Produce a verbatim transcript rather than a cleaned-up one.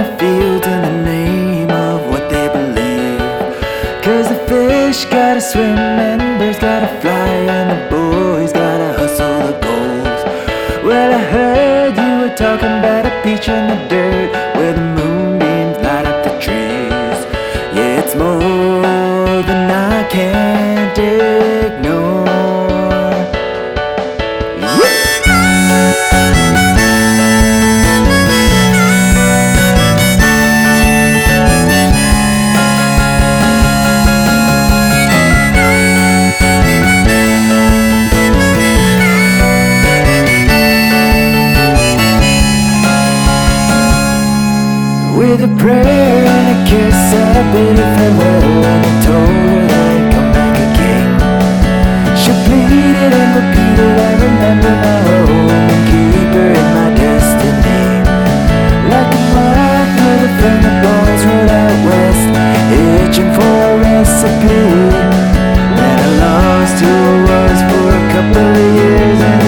the fields in the name of what they believe. Cause the fish gotta swim and birds gotta fly and the boys gotta hustle the goals. Well, I heard you were talking about a beach in the dirt where the moonbeams light up the trees. Yeah, it's more than I can't ignore. With a prayer and a kiss, I bid her farewell and I told her that I'd come back again. She pleaded and repeated, I remember my home and keep her in my destiny. Like a moth with a friend, the boys rode out west, itching for a recipe. Then I lost who I was for a couple of years and